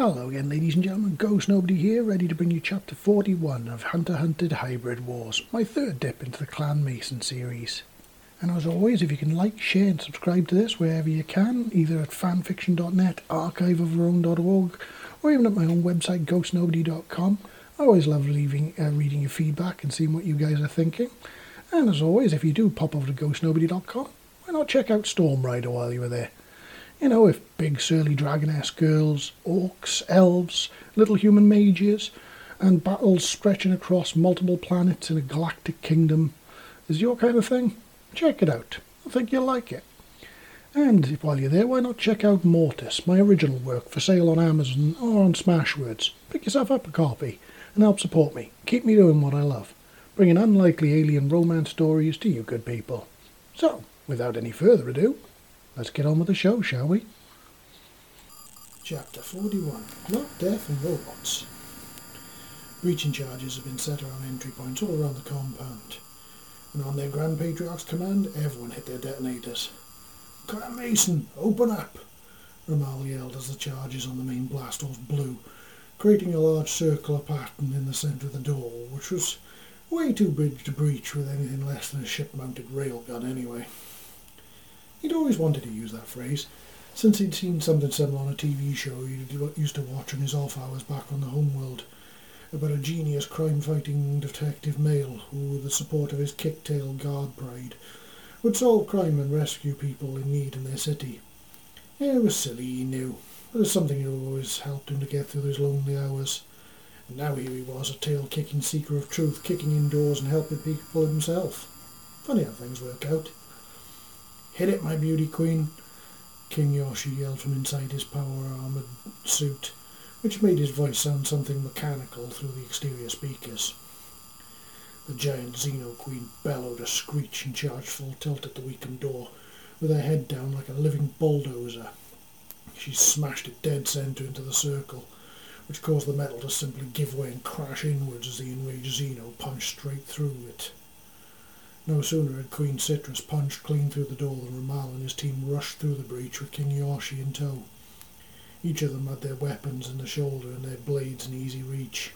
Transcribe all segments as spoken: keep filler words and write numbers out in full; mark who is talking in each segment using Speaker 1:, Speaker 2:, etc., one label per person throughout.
Speaker 1: Hello again, ladies and gentlemen, Ghost Nobody here, ready to bring you chapter forty-one of Hunter Hunted Hybrid Wars, my third dip into the Clan Mason series. And as always, if you can like, share and subscribe to this wherever you can, either at fanfiction dot net, archive of our own dot org, or even at my own website, ghost nobody dot com. I always love leaving, uh, reading your feedback and seeing what you guys are thinking. And as always, if you do pop over to ghost nobody dot com, why not check out Storm Rider while you were there? You know, with big surly dragoness girls, orcs, elves, little human mages, and battles stretching across multiple planets in a galactic kingdom is your kind of thing, check it out. I think you'll like it. And if, while you're there, why not check out Mortis, my original work, for sale on Amazon or on Smashwords. Pick yourself up a copy and help support me. Keep me doing what I love, bringing unlikely alien romance stories to you good people. So, without any further ado, let's get on with the show, shall we? Chapter forty-one. Not Death and Robots. Breaching charges have been set around entry points all around the compound, and on their Grand Patriarch's command, everyone hit their detonators. "Clan Mason, open up!" Ramal yelled as the charges on the main blast doors blew, creating a large circular pattern in the centre of the door, which was way too big to breach with anything less than a ship-mounted railgun anyway. He'd always wanted to use that phrase, since he'd seen something similar on a T V show he used to watch on his off hours back on the homeworld, about a genius crime-fighting detective male who, with the support of his kick-tail guard pride, would solve crime and rescue people in need in their city. Yeah, it was silly, he knew, but it was something that always helped him to get through those lonely hours. And now here he was, a tail-kicking seeker of truth, kicking indoors and helping people himself. Funny how things work out. "Hit it, my beauty queen," King Yoshi yelled from inside his power-armoured suit, which made his voice sound something mechanical through the exterior speakers. The giant Xeno Queen bellowed a screech and charged full tilt at the weakened door, with her head down like a living bulldozer. She smashed it dead centre into the circle, which caused the metal to simply give way and crash inwards as the enraged Xeno punched straight through it. No sooner had Queen Citrus punched clean through the door than Ramal and his team rushed through the breach with King Yoshi in tow. Each of them had their weapons in the shoulder and their blades in easy reach.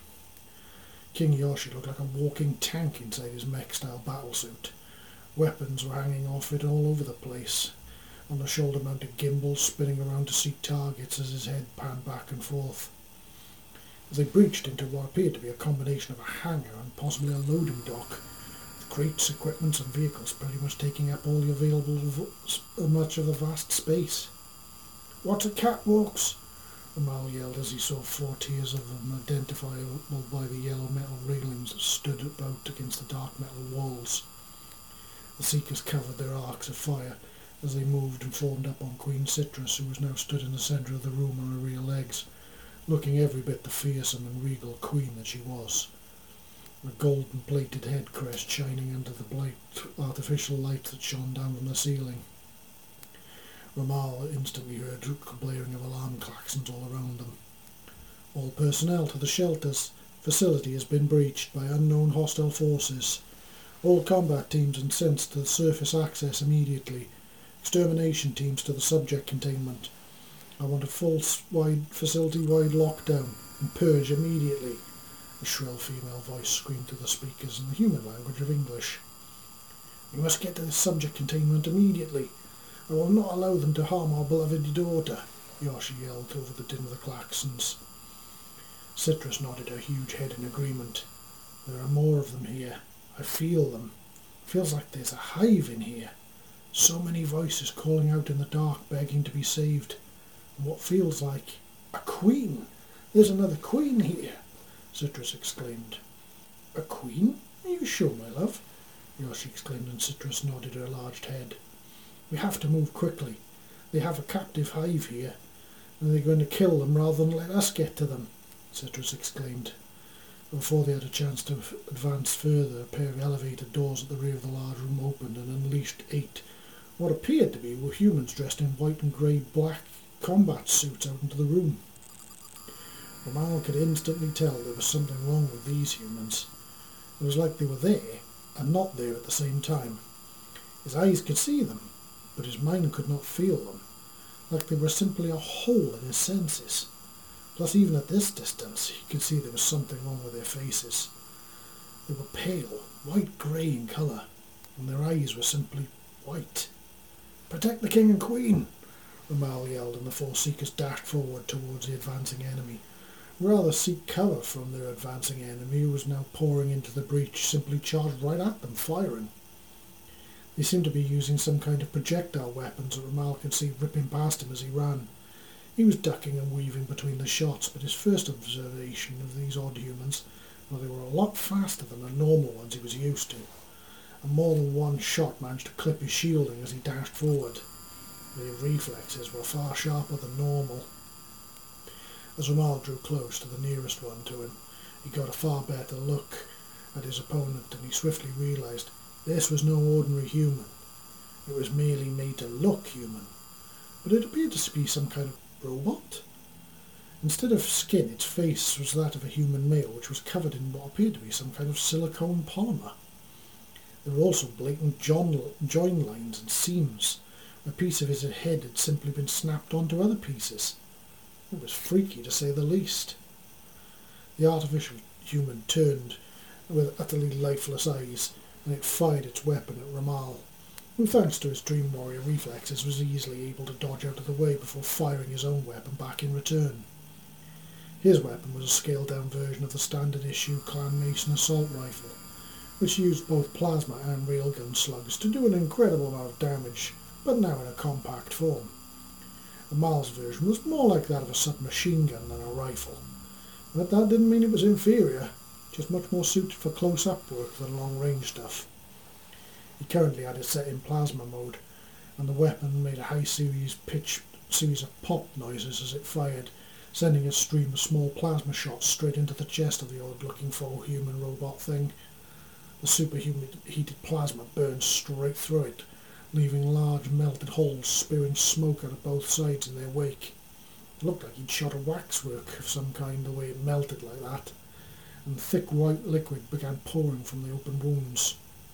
Speaker 1: King Yoshi looked like a walking tank inside his mech-style battlesuit. Weapons were hanging off it all over the place, on the shoulder-mounted gimbals spinning around to seek targets as his head panned back and forth. As they breached into what appeared to be a combination of a hangar and possibly a loading dock, crates, equipments and vehicles pretty much taking up all the available v- much of the vast space. "What's a catwalks?" Ramal yelled as he saw four tiers of them identifiable by the yellow metal railings that stood about against the dark metal walls. The Seekers covered their arcs of fire as they moved and formed up on Queen Citrus, who was now stood in the centre of the room on her rear legs, looking every bit the fearsome and regal queen that she was. A golden-plated head crest shining under the bright artificial light that shone down from the ceiling. Ramal instantly heard the blaring of alarm klaxons all around them. "All personnel to the shelters. Facility has been breached by unknown hostile forces. All combat teams and sent to the surface access immediately. Extermination teams to the subject containment. I want a full wide facility-wide lockdown and purge immediately." A shrill female voice screamed through the speakers in the human language of English. "We must get to the subject containment immediately. I will not allow them to harm our beloved daughter," Yoshi yelled over the din of the klaxons. Citrus nodded her huge head in agreement. "There are more of them here. I feel them. Feels like there's a hive in here. So many voices calling out in the dark, begging to be saved. And what feels like a queen. There's another queen here," Citrus exclaimed. "A queen? Are you sure, my love?" Yoshi exclaimed, and Citrus nodded her large head. "We have to move quickly. They have a captive hive here, and they're going to kill them rather than let us get to them," Citrus exclaimed. Before they had a chance to advance further, a pair of elevator doors at the rear of the large room opened and unleashed eight, what appeared to be were humans dressed in white and grey black combat suits out into the room. Ramal could instantly tell there was something wrong with these humans. It was like they were there and not there at the same time. His eyes could see them, but his mind could not feel them, like they were simply a hole in his senses. Plus, even at this distance, he could see there was something wrong with their faces. They were pale, white-grey in colour, and their eyes were simply white. "Protect the king and queen!" Ramal yelled, and the four Seekers dashed forward towards the advancing enemy. Rather seek cover from their advancing enemy, who was now pouring into the breach, simply charged right at them, firing. They seemed to be using some kind of projectile weapons that Ramal could see ripping past him as he ran. He was ducking and weaving between the shots, but his first observation of these odd humans was they were a lot faster than the normal ones he was used to, and more than one shot managed to clip his shielding as he dashed forward. Their reflexes were far sharper than normal. As Ramal drew close to the nearest one to him, he got a far better look at his opponent, and he swiftly realised this was no ordinary human. It was merely made to look human, but it appeared to be some kind of robot. Instead of skin, its face was that of a human male, which was covered in what appeared to be some kind of silicone polymer. There were also blatant join lines and seams. A piece of his head had simply been snapped onto other pieces. It was freaky, to say the least. The artificial human turned with utterly lifeless eyes, and it fired its weapon at Ramal, who, thanks to his Dream Warrior reflexes, was easily able to dodge out of the way before firing his own weapon back in return. His weapon was a scaled-down version of the standard-issue Clan Mason assault rifle, which used both plasma and railgun slugs to do an incredible amount of damage, but now in a compact form. Ramal's version was more like that of a submachine gun than a rifle, but that didn't mean it was inferior, just much more suited for close-up work than long-range stuff. He currently had it set in plasma mode, and the weapon made a high-series pitch series of pop noises as it fired, sending a stream of small plasma shots straight into the chest of the odd-looking faux-human robot thing. The superheated plasma burned straight through it, leaving large melted holes spewing smoke out of both sides in their wake. It looked like he'd shot a waxwork of some kind, the way it melted like that, and thick white liquid began pouring from the open wounds.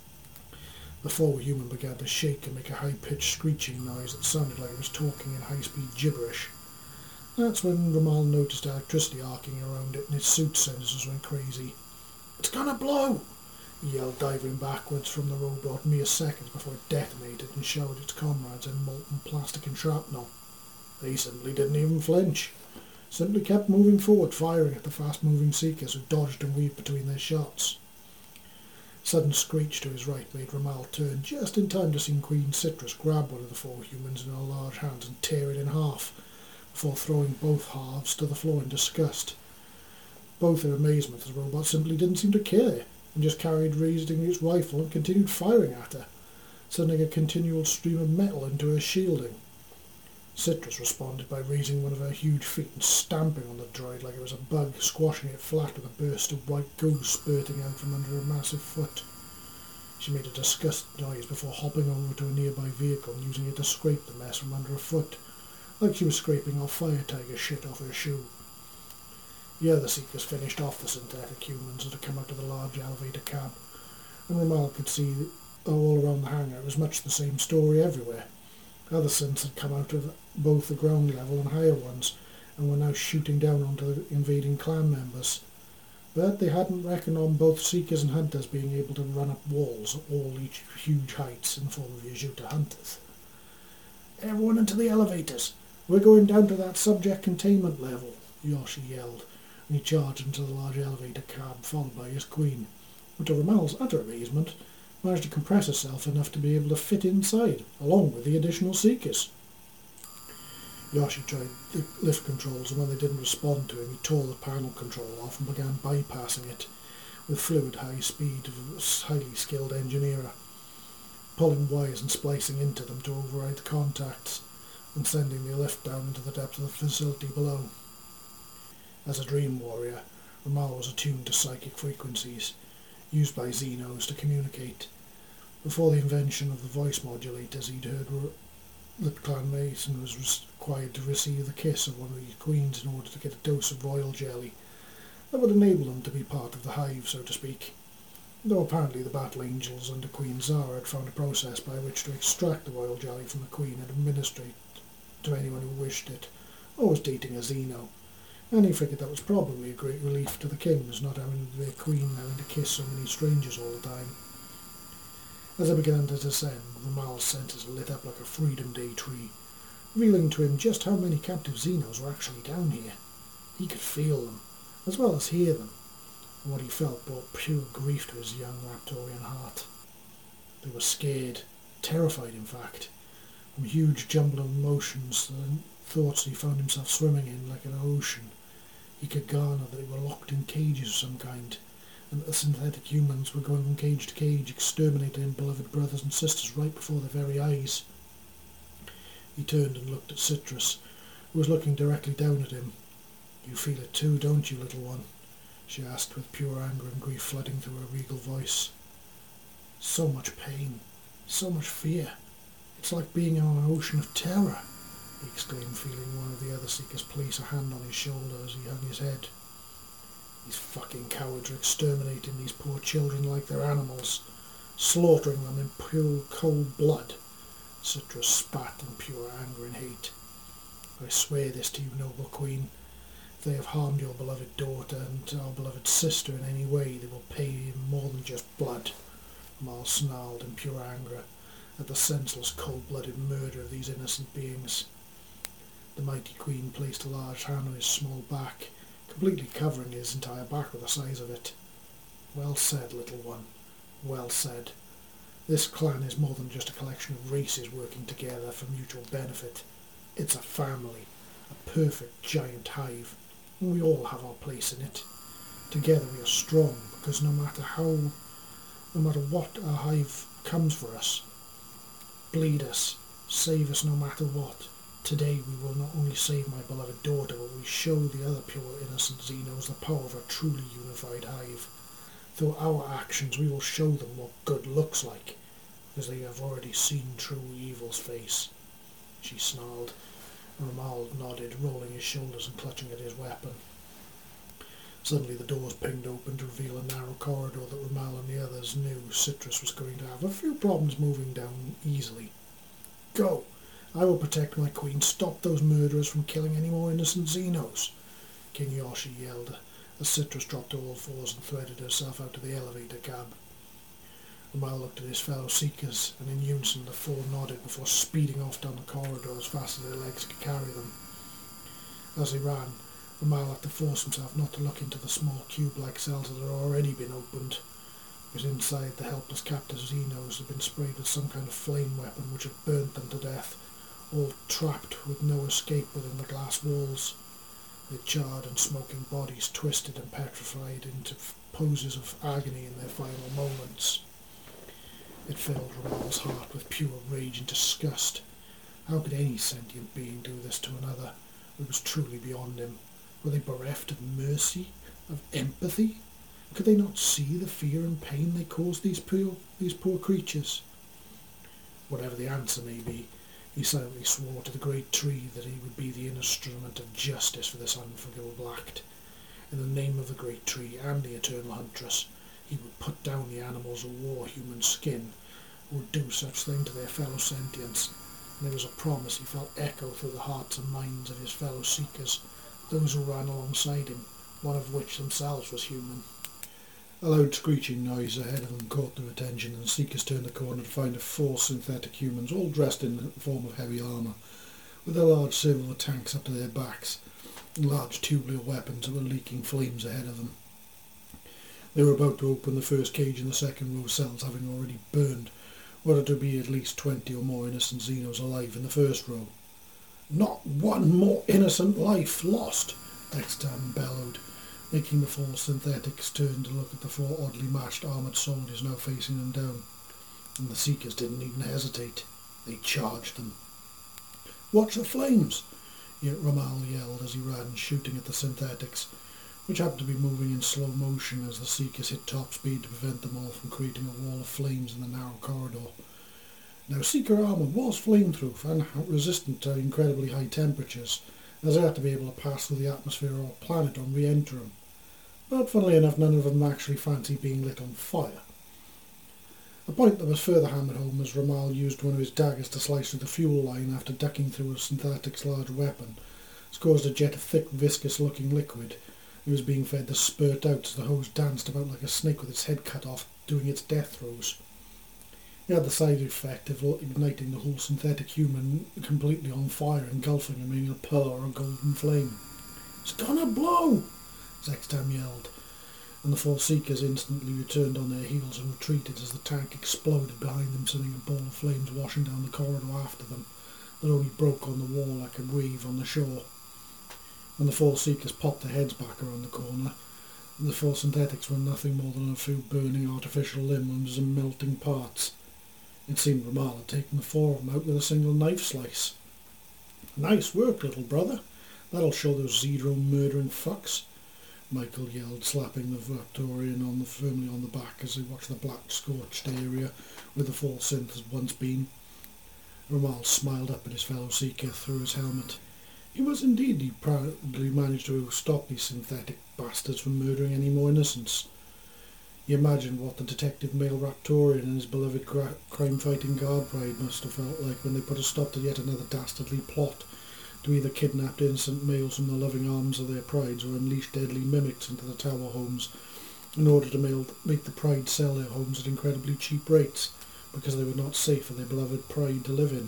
Speaker 1: The faux-human began to shake and make a high-pitched screeching noise that sounded like it was talking in high-speed gibberish. That's when Ramal noticed electricity arcing around it, and his suit sensors went crazy. "It's gonna blow!" he yelled, diving backwards from the robot mere seconds before it detonated and showered its comrades in molten plastic and shrapnel. They simply didn't even flinch, simply kept moving forward, firing at the fast-moving Seekers who dodged and weaved between their shots. A sudden screech to his right made Ramal turn just in time to see Queen Citrus grab one of the four humans in her large hands and tear it in half, before throwing both halves to the floor in disgust. Both in amazement, the robot simply didn't seem to care, and just carried raising its rifle and continued firing at her, sending a continual stream of metal into her shielding. Citrus responded by raising one of her huge feet and stamping on the droid like it was a bug, squashing it flat with a burst of white goo spurting out from under her massive foot. She made a disgusted noise before hopping over to a nearby vehicle and using it to scrape the mess from under her foot, like she was scraping off Fire Tiger shit off her shoe. The other Seekers finished off the synthetic humans as they come out of the large elevator cab, and Ramal could see that all around the hangar it was much the same story everywhere. Other synths had come out of both the ground level and higher ones, and were now shooting down onto the invading clan members. But they hadn't reckoned on both Seekers and Hunters being able to run up walls at all each huge heights in the form of Yajuta Hunters. "Everyone into the elevators! We're going down to that subject containment level," Yoshi yelled, and he charged into the large elevator cab, followed by his queen, who, to Ramal's utter amazement, managed to compress herself enough to be able to fit inside, along with the additional Seekers. Yoshi tried the lift controls, and when they didn't respond to him, he tore the panel control off and began bypassing it with fluid high speed of a highly skilled engineer, pulling wires and splicing into them to override the contacts, and sending the lift down into the depths of the facility below. As a Dream Warrior, Ramal was attuned to psychic frequencies, used by Xenos to communicate. Before the invention of the voice modulators, he'd heard that Clan Mason was required to receive the kiss of one of these queens in order to get a dose of royal jelly that would enable them to be part of the hive, so to speak, though apparently the Battle Angels under Queen Zara had found a process by which to extract the royal jelly from the queen and administer it to anyone who wished it, or was dating a Xeno. and he figured that was probably a great relief to the kings, not having their queen having to kiss so many strangers all the time. As they began to descend, Ramal's senses lit up like a Freedom Day tree, revealing to him just how many captive Xenos were actually down here. He could feel them, as well as hear them, and what he felt brought pure grief to his young Raptorian heart. They were scared, terrified in fact, from huge jumble of emotions and thoughts he found himself swimming in like an ocean. He could garner that they were locked in cages of some kind, and that the synthetic humans were going from cage to cage, exterminating beloved brothers and sisters right before their very eyes. He turned and looked at Citrus, who was looking directly down at him. "You feel it too, don't you, little one?" she asked, with pure anger and grief flooding through her regal voice. "So much pain, so much fear. It's like being on an ocean of terror," he exclaimed, feeling one of the other Seekers place a hand on his shoulder as he hung his head. "These fucking cowards are exterminating these poor children like they're animals, slaughtering them in pure cold blood." Citrus spat in pure anger and hate. "I swear this to you, noble queen. If they have harmed your beloved daughter and our beloved sister in any way, they will pay in more than just blood." Ramal snarled in pure anger at the senseless, cold-blooded murder of these innocent beings. The mighty queen placed a large hand on his small back, completely covering his entire back with the size of it. "Well said, little one. Well said. This clan is more than just a collection of races working together for mutual benefit. It's a family, a perfect giant hive, and we all have our place in it. Together we are strong, because no matter how, no matter what our hive comes for us, bleed us, save us no matter what, today we will not only save my beloved daughter, but we show the other pure innocent Xenos the power of a truly unified hive. Through our actions we will show them what good looks like, because they have already seen true evil's face." She snarled, and Ramal nodded, rolling his shoulders and clutching at his weapon. Suddenly the doors pinged open to reveal a narrow corridor that Ramal and the others knew Citrus was going to have a few problems moving down easily. "Go! I will protect my queen. Stop those murderers from killing any more innocent Xenos," King Yoshi yelled, as Citrus dropped to all fours and threaded herself out of the elevator cab. Ramal looked at his fellow Seekers, and in unison the four nodded before speeding off down the corridor as fast as their legs could carry them. As they ran, Ramal had to force himself not to look into the small cube-like cells that had already been opened, because inside the helpless captive Xenos had been sprayed with some kind of flame weapon which had burnt them to death, all trapped with no escape within the glass walls. Their charred and smoking bodies twisted and petrified into poses of agony in their final moments. It filled Ramal's heart with pure rage and disgust. How could any sentient being do this to another? It was truly beyond him. Were they bereft of mercy, of empathy? Could they not see the fear and pain they caused these poor, these poor creatures? Whatever the answer may be, he silently swore to the great tree that he would be the instrument of justice for this unforgivable act. In the name of the great tree and the eternal huntress, he would put down the animals who wore human skin, who would do such thing to their fellow sentients, and there was a promise he felt echo through the hearts and minds of his fellow Seekers, those who ran alongside him, one of which themselves was human. A loud screeching noise ahead of them caught their attention, and the Seekers turned the corner to find four synthetic humans, all dressed in the form of heavy armour, with their large silver tanks up to their backs, and large tubular weapons that were leaking flames ahead of them. They were about to open the first cage in the second row of cells, having already burned what are to be at least twenty or more innocent Xenos alive in the first row. "Not one more innocent life lost!" Extam bellowed, making the four synthetics turn to look at the four oddly matched armoured soldiers now facing them down. And the Seekers didn't even hesitate. They charged them. "Watch the flames!" Ramal yelled as he ran, shooting at the synthetics, which happened to be moving in slow motion as the Seekers hit top speed to prevent them all from creating a wall of flames in the narrow corridor. Now, Seeker armour was flame-proof and resistant to incredibly high temperatures, as they had to be able to pass through the atmosphere of our planet on re-entering. But funnily enough, none of them actually fancied being lit on fire. A point that was further hammered home as Ramal used one of his daggers to slice through the fuel line after ducking through a synthetic's large weapon, It's caused a jet of thick, viscous-looking liquid. It was being fed to spurt out as the hose danced about like a snake with its head cut off, doing its death throes. It had the side effect of igniting the whole synthetic human completely on fire, engulfing him in a pillar of golden flame. "It's gonna blow!" Zextam yelled, and the four Seekers instantly returned on their heels and retreated as the tank exploded behind them, sending a ball of flames washing down the corridor after them that only broke on the wall like a wave on the shore. When the four Seekers popped their heads back around the corner, the four synthetics were nothing more than a few burning artificial limbs and melting parts. It seemed Ramal had taken the four of them out with a single knife slice. "Nice work, little brother. That'll show those Zedrome murdering fucks," Michael yelled, slapping the Raptorian on the, firmly on the back as they watched the black scorched area where the four synth had once been. Ramal smiled up at his fellow Seeker through his helmet. He was indeed. He proudly managed to stop these synthetic bastards from murdering any more innocents. He imagined what the detective male Raptorian and his beloved gra- crime-fighting guard bride must have felt like when they put a stop to yet another dastardly plot to either kidnap innocent males from the loving arms of their prides or unleash deadly mimics into the tower homes in order to mail, make the pride sell their homes at incredibly cheap rates because they were not safe for their beloved pride to live in.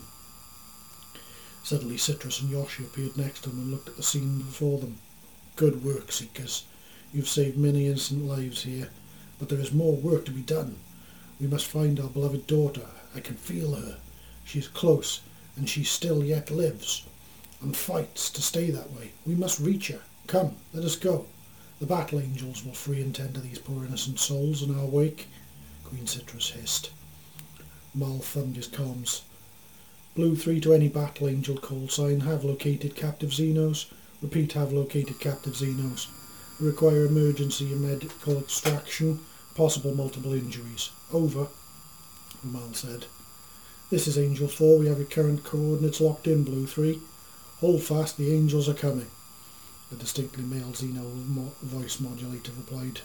Speaker 1: Suddenly Citrus and Yoshi appeared next to them and looked at the scene before them. "Good work, Seekers. You've saved many innocent lives here, but there is more work to be done. We must find our beloved daughter. I can feel her. She is close, and she still yet lives, and fights to stay that way. We must reach her. Come, let us go. The battle angels will free and tend to these poor innocent souls in our wake," Queen Citrus hissed. Mal thumbed his comms. "Blue three to any battle angel call sign. Have located captive Xenos. Repeat, have located captive Xenos. Require emergency and medical extraction. Possible multiple injuries. Over," Ramal said. "This is Angel four. We have your current coordinates locked in, Blue three. Hold fast, the angels are coming," a distinctly male Xeno mo- voice modulator replied.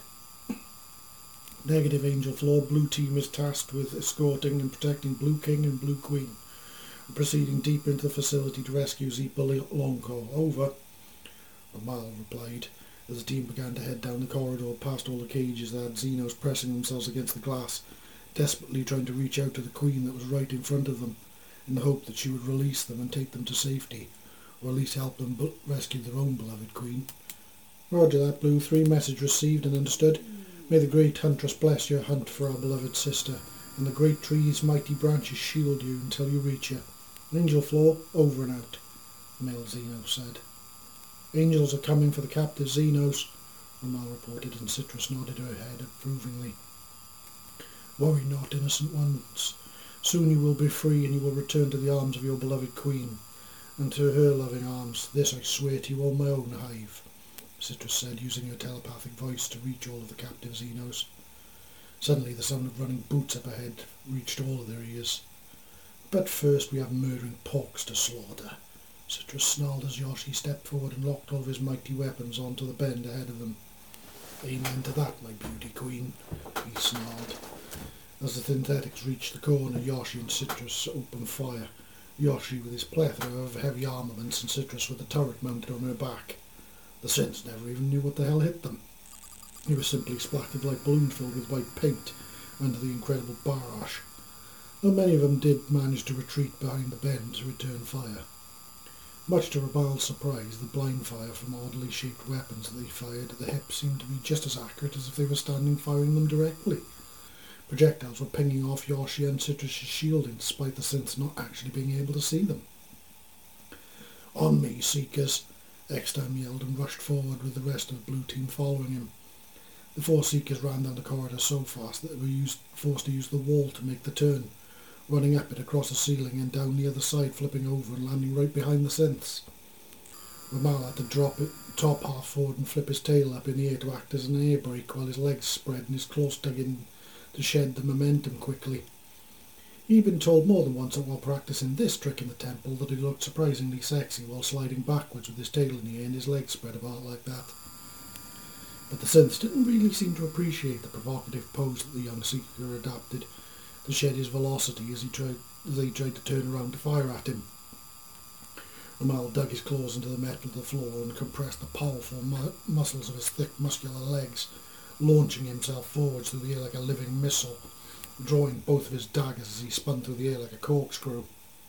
Speaker 1: "Negative, Angel four. Blue team is tasked with escorting and protecting Blue King and Blue Queen. Proceeding deep into the facility to rescue Zeepa Longcore. Over," Ramal replied, as the team began to head down the corridor past all the cages that had Xenos pressing themselves against the glass, desperately trying to reach out to the Queen that was right in front of them, in the hope that she would release them and take them to safety, or at least help them bu- rescue their own beloved Queen. "Roger that, Blue three. Message received and understood. May the great Huntress bless your hunt for our beloved sister, and the great tree's mighty branches shield you until you reach her. Angel four, over and out," the male Xeno said. "Angels are coming for the captive Xenos," Ramal reported, and Citrus nodded her head approvingly. "Worry not, innocent ones. Soon you will be free, and you will return to the arms of your beloved Queen, and to her loving arms. This I swear to you on my own hive," Citrus said, using her telepathic voice to reach all of the captive Xenos. Suddenly the sound of running boots up ahead reached all of their ears. "But first we have murdering porks to slaughter," Citrus snarled as Yoshi stepped forward and locked all of his mighty weapons onto the bend ahead of them. "Amen to that, my beauty queen," he snarled. As the synthetics reached the corner, Yoshi and Citrus opened fire, Yoshi with his plethora of heavy armaments and Citrus with the turret mounted on her back. The synths never even knew what the hell hit them. They were simply splattered like balloons filled with white paint under the incredible barrage, though many of them did manage to retreat behind the bend to return fire. Much to Ramal's surprise, the blind fire from oddly shaped weapons that they fired at the hip seemed to be just as accurate as if they were standing firing them directly. Projectiles were pinging off Yoshi and Citrus's shielding despite the synths not actually being able to see them. "On me, Seekers!" Extam yelled and rushed forward with the rest of the blue team following him. The four Seekers ran down the corridor so fast that they were used, forced to use the wall to make the turn, running up it across the ceiling and down the other side, flipping over and landing right behind the synths. Ramal had to drop it top half forward and flip his tail up in the air to act as an air brake while his legs spread and his claws dug in to shed the momentum quickly. He'd been told more than once that while practicing this trick in the temple that he looked surprisingly sexy while sliding backwards with his tail in the air and his legs spread apart like that. But the synths didn't really seem to appreciate the provocative pose that the young Seeker adapted to shed his velocity as he tried as they tried to turn around to fire at him. Ramal dug his claws into the metal of the floor and compressed the powerful mu- muscles of his thick, muscular legs, launching himself forwards through the air like a living missile, drawing both of his daggers as he spun through the air like a corkscrew.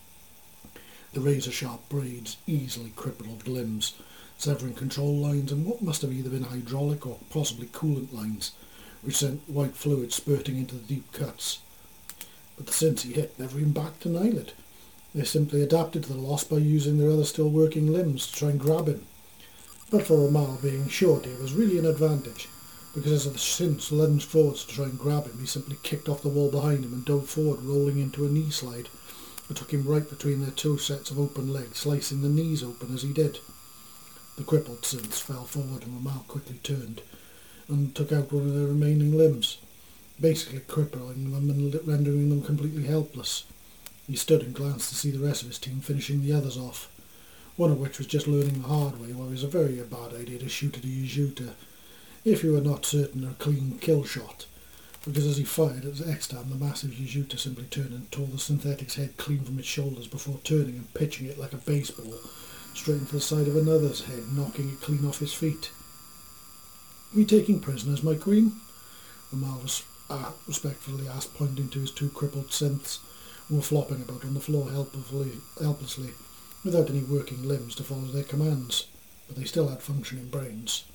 Speaker 1: The razor-sharp blades easily crippled limbs, severing control lines and what must have either been hydraulic or possibly coolant lines, which sent white fluid spurting into the deep cuts. But the synths he hit never even batted an eyelid. They simply adapted to the loss by using their other still working limbs to try and grab him. But for Ramal being short, it was really an advantage, because as the synths lunged forwards to try and grab him, he simply kicked off the wall behind him and dove forward, rolling into a knee slide that took him right between their two sets of open legs, slicing the knees open as he did. The crippled synths fell forward and Ramal quickly turned and took out one of their remaining limbs, basically crippling them and rendering them completely helpless. He stood and glanced to see the rest of his team finishing the others off, one of which was just learning the hard way why it was a very bad idea to shoot at a Yjuta if you were not certain of a clean kill shot, because as he fired at Extam, the massive Yjuta simply turned and tore the synthetic's head clean from its shoulders before turning and pitching it like a baseball straight into the side of another's head, knocking it clean off his feet. "Are we taking prisoners, my queen?" Ramal was uh, respectfully asked, pointing to his two crippled synths, who were flopping about on the floor helplessly, helplessly, without any working limbs to follow their commands, but they still had functioning brains.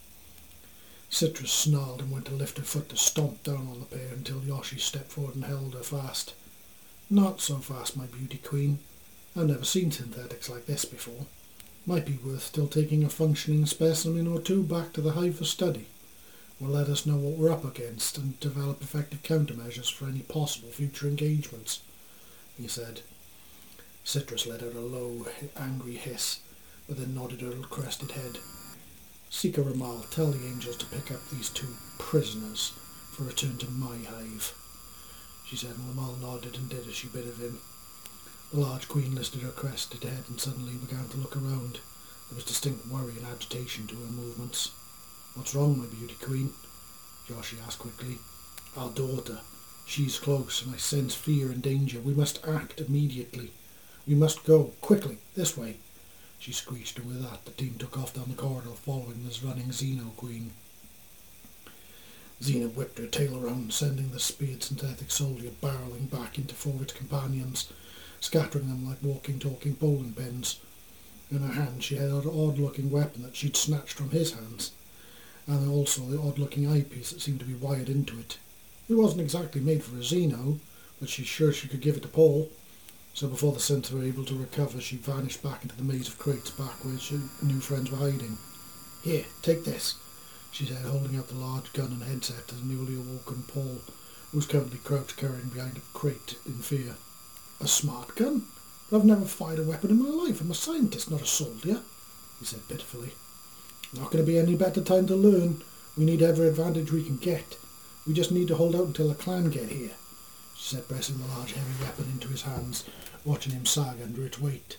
Speaker 1: Citrus snarled and went to lift her foot to stomp down on the pair until Yoshi stepped forward and held her fast. "Not so fast, my beauty queen. I've never seen synthetics like this before. Might be worth still taking a functioning specimen or two back to the hive for study. Will let us know what we're up against and develop effective countermeasures for any possible future engagements," he said. Citrus let out a low, angry hiss, but then nodded her crested head. "Seeker Ramal, tell the angels to pick up these two prisoners for return to my hive," she said, and Ramal nodded and did as she bid of him. The large queen lifted her crested head and suddenly began to look around. There was distinct worry and agitation to her movements. "What's wrong, my beauty queen?" Yoshi asked quickly. "Our daughter. She's close, and I sense fear and danger. We must act immediately. We must go. Quickly, this way," she screeched, and with that the team took off down the corridor, following this running Xeno queen. Xena whipped her tail around, sending the speared synthetic soldier barreling back into four of its companions, scattering them like walking, talking bowling pins. In her hand she had an odd-looking weapon that she'd snatched from his hands, and also the odd-looking eyepiece that seemed to be wired into it. It wasn't exactly made for a Xeno, but she's sure she could give it to Paul. So before the synths were able to recover, she vanished back into the maze of crates back where her new friends were hiding. "Here, take this," she said, holding out the large gun and headset to the newly awoken Paul, who was currently crouched cowering behind a crate in fear. "A smart gun? But I've never fired a weapon in my life. I'm a scientist, not a soldier," he said pitifully. "Not going to be any better time to learn. We need every advantage we can get. We just need to hold out until the clan get here," she said, pressing the large heavy weapon into his hands, watching him sag under its weight.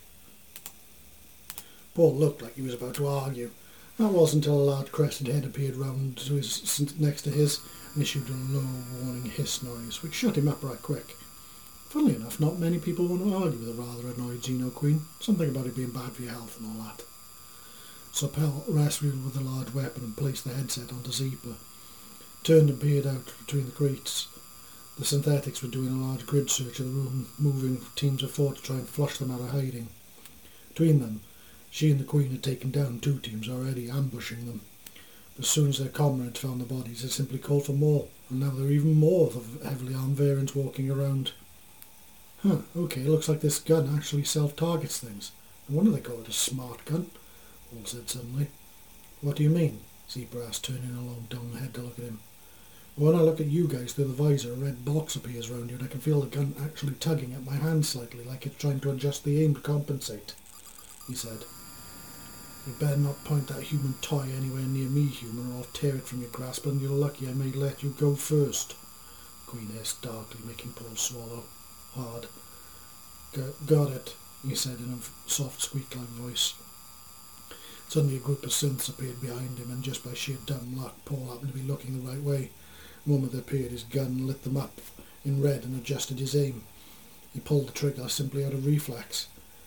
Speaker 1: Paul looked like he was about to argue. That wasn't until a large crested head appeared round to his, next to his and issued a low, warning hiss noise, which shut him up right quick. Funnily enough, not many people want to argue with a rather annoyed Xeno Queen. Something about it being bad for your health and all that. So Pell wrestled with the large weapon and placed the headset onto Zeepa, turned and peered out between the crates. The synthetics were doing a large grid search of the room, moving teams of four to try and flush them out of hiding. Between them, she and the Queen had taken down two teams already, ambushing them. But as soon as their comrades found the bodies, they simply called for more, and now there were even more of the heavily armed variants walking around. "Huh, okay, looks like this gun actually self-targets things. No wonder they call it a smart gun," Paul said suddenly. "What do you mean?" Zeepa asked, turning a long down head to look at him. "When I look at you guys through the visor, a red box appears round you, and I can feel the gun actually tugging at my hand slightly, like it's trying to adjust the aim to compensate," he said. "You better not point that human toy anywhere near me, human, or I'll tear it from your grasp, and you're lucky I may let you go first," Queen hissed darkly, making Paul swallow hard. "Got it," he said in a soft, squeak-like voice. Suddenly a group of synths appeared behind him, and just by sheer dumb luck, Paul happened to be looking the right way. The moment they appeared, his gun lit them up in red and adjusted his aim. He pulled the trigger simply out of reflex.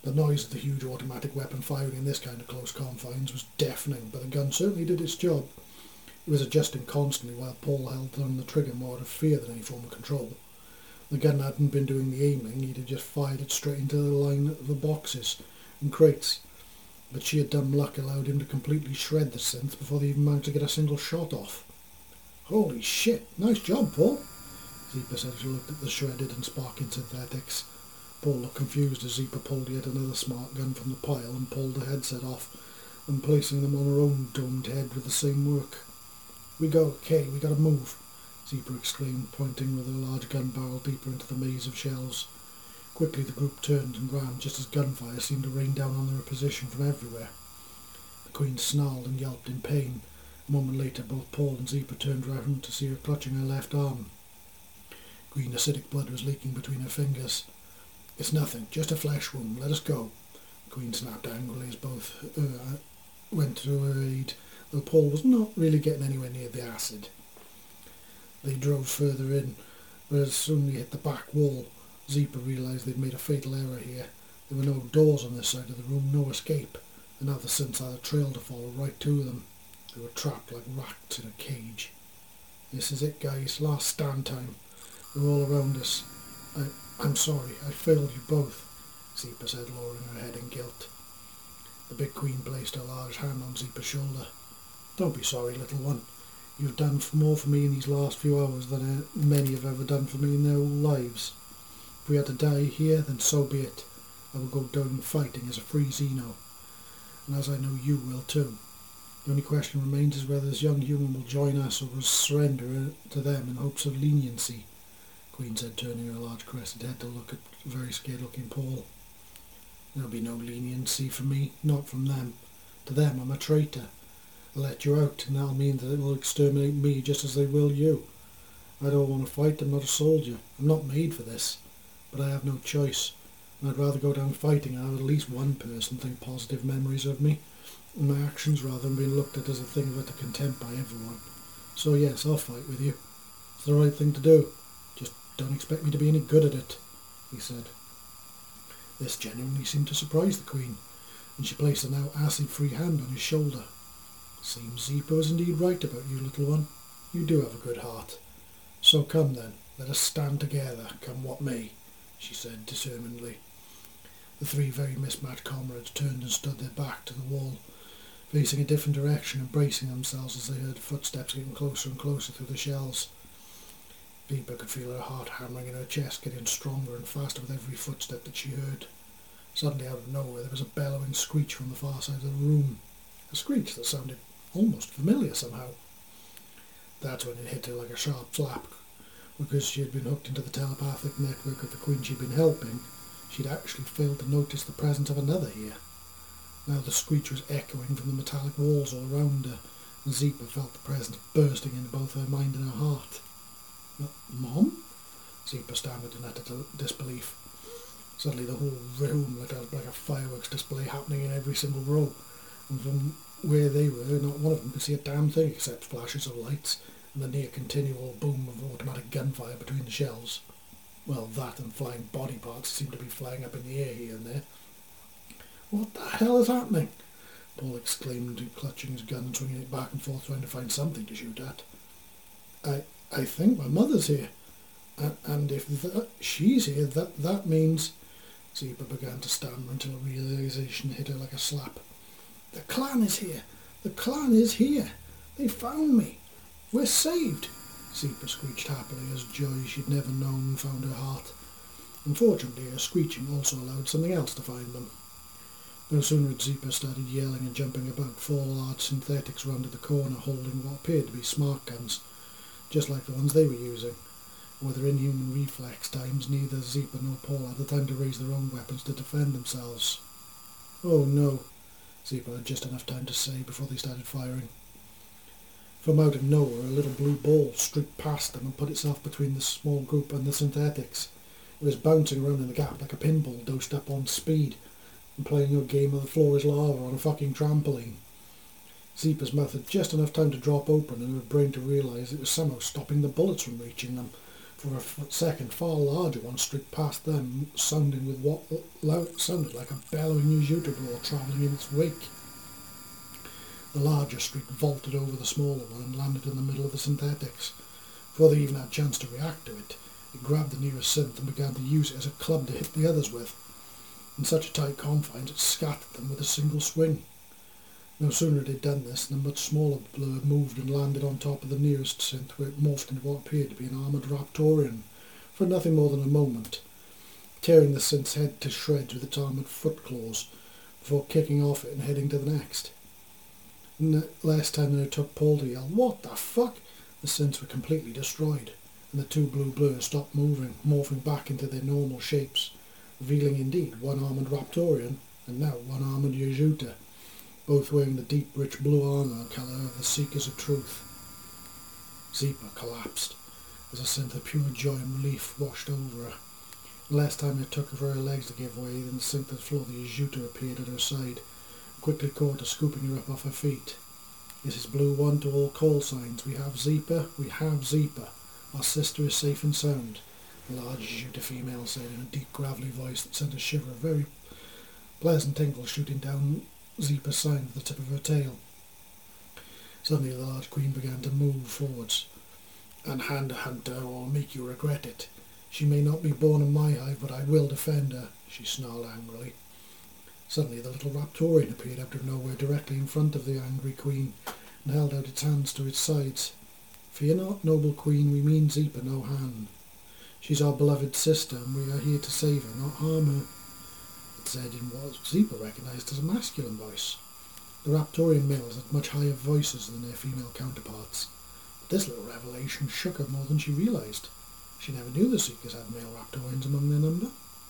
Speaker 1: The noise of the huge automatic weapon firing in this kind of close confines was deafening, but the gun certainly did its job. It was adjusting constantly while Paul held on the trigger more out of fear than any form of control. The gun hadn't been doing the aiming, he'd have just fired it straight into the line of the boxes and crates. But sheer dumb luck allowed him to completely shred the synth before they even managed to get a single shot off. "Holy shit, nice job, Paul," Zeepa said as she looked at the shredded and sparking synthetics. Paul looked confused as Zeepa pulled yet another smart gun from the pile and pulled the headset off, and placing them on her own domed head with the same work. "We go, Kay, we gotta move," Zeepa exclaimed, pointing with her large gun barrel deeper into the maze of shells. Quickly the group turned and ran, just as gunfire seemed to rain down on their position from everywhere. The Queen snarled and yelped in pain. A moment later both Paul and Zeepa turned round to see her clutching her left arm. Green acidic blood was leaking between her fingers. "It's nothing, just a flesh wound, let us go," the Queen snapped angrily as both uh, went to her aid, though Paul was not really getting anywhere near the acid. They drove further in, but as soon as they hit the back wall, Zeepa realised they'd made a fatal error here. There were no doors on this side of the room, no escape, and now the synths had a trail to follow right to them. They were trapped like rats in a cage. "This is it, guys, last stand time. They're all around us. I, I'm sorry, I failed you both," Zeepa said, lowering her head in guilt. The big Queen placed her large hand on Zeepa's shoulder. "Don't be sorry, little one. You've done more for me in these last few hours than many have ever done for me in their whole lives. If we had to die here, then so be it. I will go down fighting as a free Xeno, and as I know you will too. The only question remains is whether this young human will join us or will surrender to them in hopes of leniency," Queen said, turning her large crested head to look at the very scared-looking Paul. "There'll be no leniency for me, not from them. To them I'm a traitor. I'll let you out, and that'll mean that it will exterminate me just as they will you. I don't want to fight, I'm not a soldier. I'm not made for this. But I have no choice, and I'd rather go down fighting and have at least one person think positive memories of me and my actions rather than being looked at as a thing of utter contempt by everyone. So yes, I'll fight with you. It's the right thing to do. Just don't expect me to be any good at it," he said. This genuinely seemed to surprise the Queen, and she placed a now acid-free hand on his shoulder. "Seems Zeepa was indeed right about you, little one. You do have a good heart. So come then, let us stand together, come what may," she said determinedly. The three very mismatched comrades turned and stood their back to the wall, facing a different direction and bracing themselves as they heard footsteps getting closer and closer through the shells. Zeepa could feel her heart hammering in her chest, getting stronger and faster with every footstep that she heard. Suddenly, out of nowhere, there was a bellowing screech from the far side of the room, a screech that sounded almost familiar somehow. That's when it hit her like a sharp slap. Because she had been hooked into the telepathic network of the Queen she'd been helping, she'd actually failed to notice the presence of another here. Now the screech was echoing from the metallic walls all around her, and Zeepa felt the presence bursting into both her mind and her heart. "Mom?" Zeepa stammered in utter disbelief. Suddenly the whole room looked like a fireworks display happening in every single row, and from where they were, not one of them could see a damn thing except flashes of lights and the near-continual boom of automatic gunfire between the shells. Well, that and flying body parts seemed to be flying up in the air here and there. "What the hell is happening?" Paul exclaimed, clutching his gun and swinging it back and forth, trying to find something to shoot at. I I think my mother's here. And, and if that, she's here, that, that means..." Zeepa began to stammer until realisation hit her like a slap. "The clan is here! The clan is here! They found me! We're saved!" Zeepa screeched happily as joy she'd never known found her heart. Unfortunately, her screeching also allowed something else to find them. No sooner had Zeepa started yelling and jumping about, four large synthetics rounded the corner holding what appeared to be smart guns, just like the ones they were using. And with their inhuman reflex times, neither Zeepa nor Paul had the time to raise their own weapons to defend themselves. "Oh no," Zeepa had just enough time to say before they started firing. From out of nowhere, a little blue ball streaked past them and put itself between the small group and the synthetics. It was bouncing around in the gap like a pinball dosed up on speed, and playing a game of the floor is lava on a fucking trampoline. Zeepa's mouth had just enough time to drop open and her brain to realise it was somehow stopping the bullets from reaching them, For a second, far larger ones streaked past them, sounding with what loud, sounded like a bellowing Yozhuta roar travelling in its wake. The larger streak vaulted over the smaller one and landed in the middle of the synthetics. Before they even had a chance to react to it, it grabbed the nearest synth and began to use it as a club to hit the others with. In such a tight confines, it scattered them with a single swing. No sooner had it done this than a much smaller blur moved and landed on top of the nearest synth, where it morphed into what appeared to be an armoured Raptorian, for nothing more than a moment, tearing the synth's head to shreds with its armoured foot claws, before kicking off it and heading to the next. In less time than it took Paul to yell, "What the fuck?" the synths were completely destroyed, and the two blue blurs stopped moving, morphing back into their normal shapes, revealing indeed one armoured Raptorian, and now one armoured Yozhuta, both wearing the deep, rich blue armour colour of the Seekers of Truth. Zeepa collapsed as a sense of pure joy and relief washed over her. In less time it took for her legs to give way than the synth that floor the Yozhuta appeared at her side, and quickly caught her, scooping her up off her feet. "This is Blue One to all call signs. We have Zeepa, we have Zeepa. Our sister is safe and sound," the large Yozhuta female said in a deep, gravelly voice that sent a shiver of very pleasant tinkle shooting down Zeepa's side with the tip of her tail. Suddenly the large queen began to move forwards. "And hand a hunter, or I'll make you regret it. She may not be born in my hive, but I will defend her," she snarled angrily. Suddenly the little Raptorian appeared out of nowhere directly in front of the angry queen, and held out its hands to its sides. "Fear not, noble queen, we mean Zeepa no harm. She's our beloved sister, and we are here to save her, not harm her," it said in what Zeepa recognised as a masculine voice. The Raptorian males had much higher voices than their female counterparts, but this little revelation shook her more than she realised. She never knew the Seekers had male Raptorians among their number.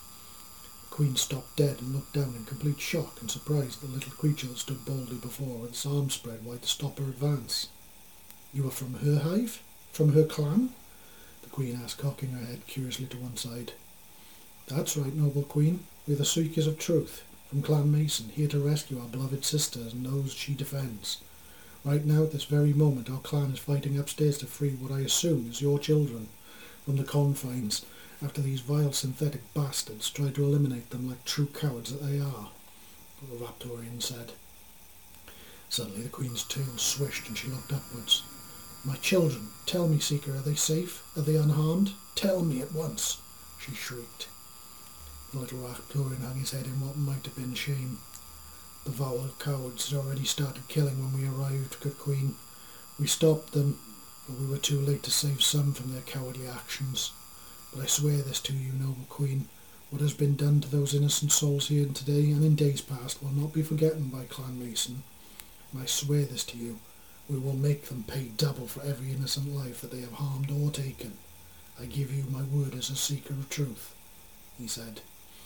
Speaker 1: The queen stopped dead and looked down in complete shock and surprise at the little creature that stood boldly before her, with its arms spread wide to stop her advance. "You are from her hive? From her clan?" the queen asked, cocking her head curiously to one side. "That's right, noble queen. We're the Seekers of Truth, from Clan Mason, here to rescue our beloved sister and those she defends. Right now, at this very moment, our clan is fighting upstairs to free what I assume is your children from the confines, after these vile synthetic bastards tried to eliminate them like true cowards that they are," the Raptorian said. Suddenly the queen's tail swished and she looked upwards. "My children, tell me, Seeker, are they safe? Are they unharmed? Tell me at once," she shrieked. The little Raptorian hung his head in what might have been shame. "The vile cowards had already started killing when we arrived, good queen. We stopped them, but we were too late to save some from their cowardly actions. But I swear this to you, noble queen, what has been done to those innocent souls here today and in days past will not be forgotten by Clan Mason. And I swear this to you, we will make them pay double for every innocent life that they have harmed or taken. I give you my word as a Seeker of Truth," he said.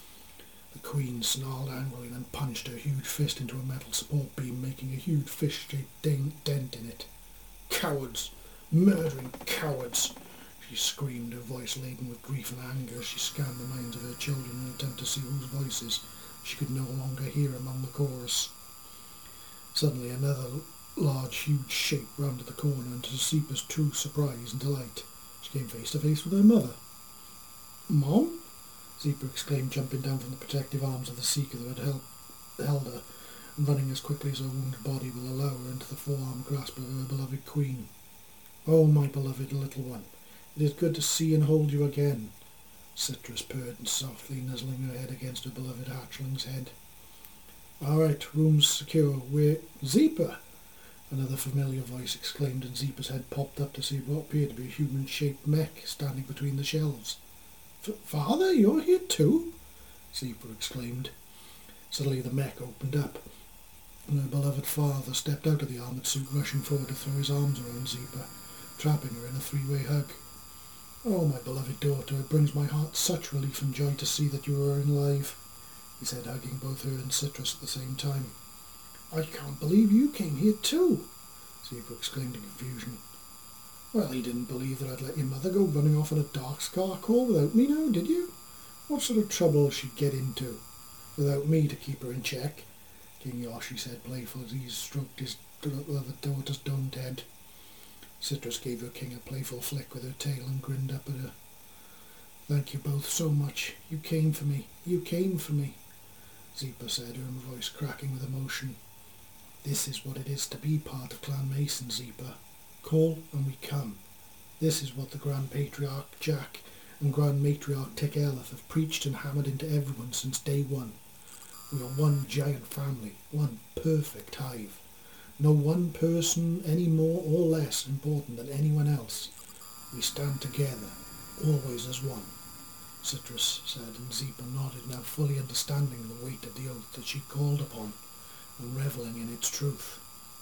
Speaker 1: The queen snarled angrily and then punched her huge fist into a metal support beam, making a huge fish-shaped dent in it. "Cowards! Murdering cowards!" she screamed, her voice laden with grief and anger as she scanned the minds of her children in an attempt to see whose voices she could no longer hear among the chorus. Suddenly another large, huge shape rounded the corner, and to Zeepa's true surprise and delight, she came face to face with her mother. "Mom?" Zeepa exclaimed, jumping down from the protective arms of the Seeker that had held, held her, and running as quickly as her wounded body will allow her into the forearm grasp of her beloved queen. "Oh, my beloved little one, it is good to see and hold you again," Citrus purred softly, nuzzling her head against her beloved hatchling's head. "All right, room's secure. We're—" "Zeepa!" another familiar voice exclaimed, and Zeepa's head popped up to see what appeared to be a human-shaped mech standing between the shelves. "Father, you're here too?" Zeepa exclaimed. Suddenly the mech opened up, and her beloved father stepped out of the armoured suit, rushing forward to throw his arms around Zeepa, trapping her in a three-way hug. "Oh, my beloved daughter, it brings my heart such relief and joy to see that you are alive," he said, hugging both her and Citrus at the same time. "I can't believe you came here too," Zeepa exclaimed in confusion. "Well, you didn't believe that I'd let your mother go running off on a dark scar call without me now, did you? What sort of trouble she'd get into without me to keep her in check?" King Yoshi said playfully as he stroked his beloved daughter's domed head. Citrus gave her king a playful flick with her tail and grinned up at her. Thank you both so much. You came for me. You came for me, Zipa said, her voice cracking with emotion. This is what it is to be part of Clan Mason, Zipa. Call and we come. This is what the Grand Patriarch Jack and Grand Matriarch Tech Eleth have preached and hammered into everyone since day one. We are one giant family, one perfect hive. No one person any more or less important than anyone else. We stand together, always as one, Citrus said, and Zipa nodded, now fully understanding the weight of the oath that she called upon, and revelling in its truth.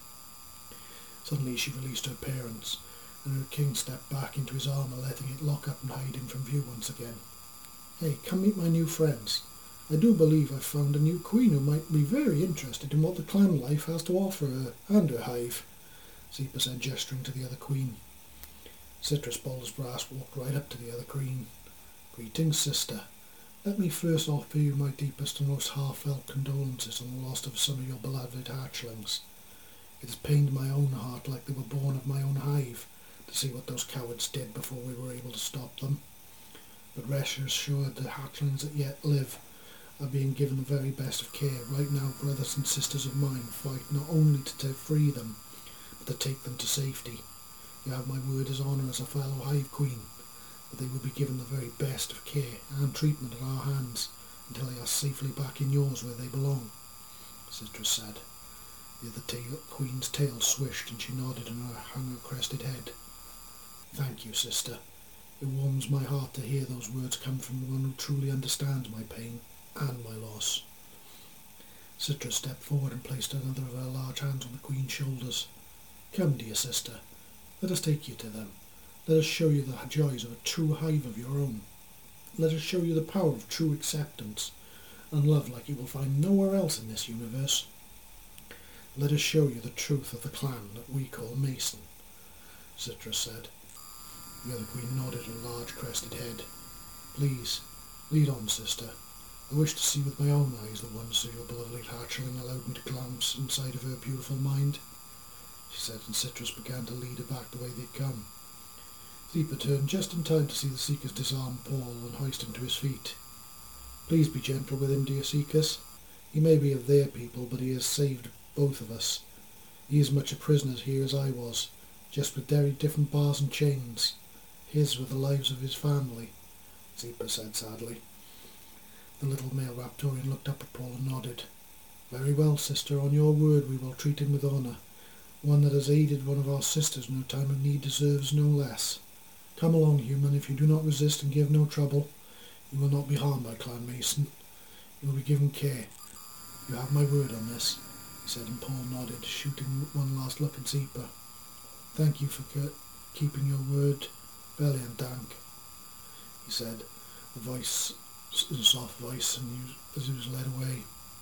Speaker 1: Suddenly she released her parents, and her king stepped back into his armour, letting it lock up and hide him from view once again. Hey, come meet my new friends. I do believe I've found a new queen who might be very interested in what the clan life has to offer her and her hive, Zipa said, gesturing to the other queen. Citrus Baldur's Brass walked right up to the other queen. Greetings, sister. Let me first offer you my deepest and most heartfelt condolences on the loss of some of your beloved hatchlings. It has pained my own heart like they were born of my own hive, to see what those cowards did before we were able to stop them. But rest assured, the hatchlings that yet live are being given the very best of care. Right now, brothers and sisters of mine fight not only to free them, but to take them to safety. You have my word as honour as a fellow hive queen, that they will be given the very best of care and treatment at our hands until they are safely back in yours where they belong, Citrus said. The other tail, queen's tail swished and she nodded and hung her crested head. Thank you, sister. It warms my heart to hear those words come from one who truly understands my pain and my loss. Citrus stepped forward and placed another of her large hands on the queen's shoulders. Come, dear sister, let us take you to them. Let us show you the joys of a true hive of your own. Let us show you the power of true acceptance and love like you will find nowhere else in this universe. Let us show you the truth of the clan that we call Mason, Citrus said. The other queen nodded her large crested head. Please, lead on, sister. I wish to see with my own eyes the wonders of your beloved hatchling allowed me to glance inside of her beautiful mind, she said, and Citrus began to lead her back the way they'd come. Zipa turned just in time to see the Seekers disarm Paul and hoist him to his feet. Please be gentle with him, dear Seekers. He may be of their people, but he has saved both of us. He is much a prisoner here as I was, just with very different bars and chains. His were the lives of his family, Zipa said sadly. The little male Raptorian looked up at Paul and nodded. Very well, sister, on your word we will treat him with honour. One that has aided one of our sisters in her time of need deserves no less. Come along, human. If you do not resist and give no trouble, you will not be harmed by Clan Mason. You will be given care. You have my word on this, he said, and Paul nodded, shooting one last look at Zipa. Thank you for keeping your word, Valiant Dank, he said, a voice, in a soft voice, and he, as he was led away.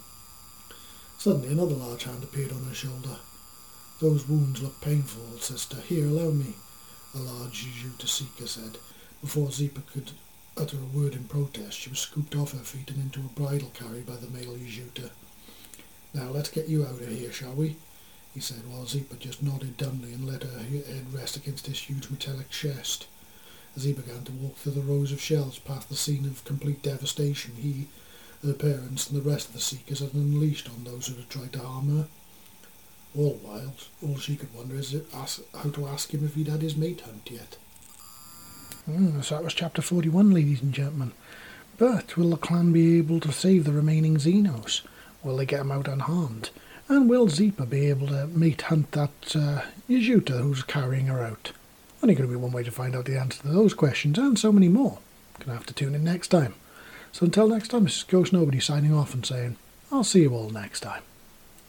Speaker 1: Suddenly another large hand appeared on her shoulder. Those wounds look painful, sister. Here, allow me, a large Yujuta Seeker said. Before Zipa could utter a word in protest, she was scooped off her feet and into a bridle carry by the male Yujuta. Now let's get you out of here, shall we? He said, while Zipa just nodded dumbly and let her head rest against his huge metallic chest. As he began to walk through the rows of shells past the scene of complete devastation he, her parents, and the rest of the Seekers had unleashed on those who had tried to harm her. All while, all she could wonder is ask, how to ask him if he'd had his mate hunt yet. Mm, so that was chapter forty-one, ladies and gentlemen. But will the clan be able to save the remaining Xenos? Will they get them out unharmed? And will Zipa be able to mate hunt that uh, Yujuta who's carrying her out? Only going to be one way to find out the answer to those questions, and so many more. Gonna have to tune in next time. So until next time, this is Ghost Nobody signing off and saying, I'll see you all next time.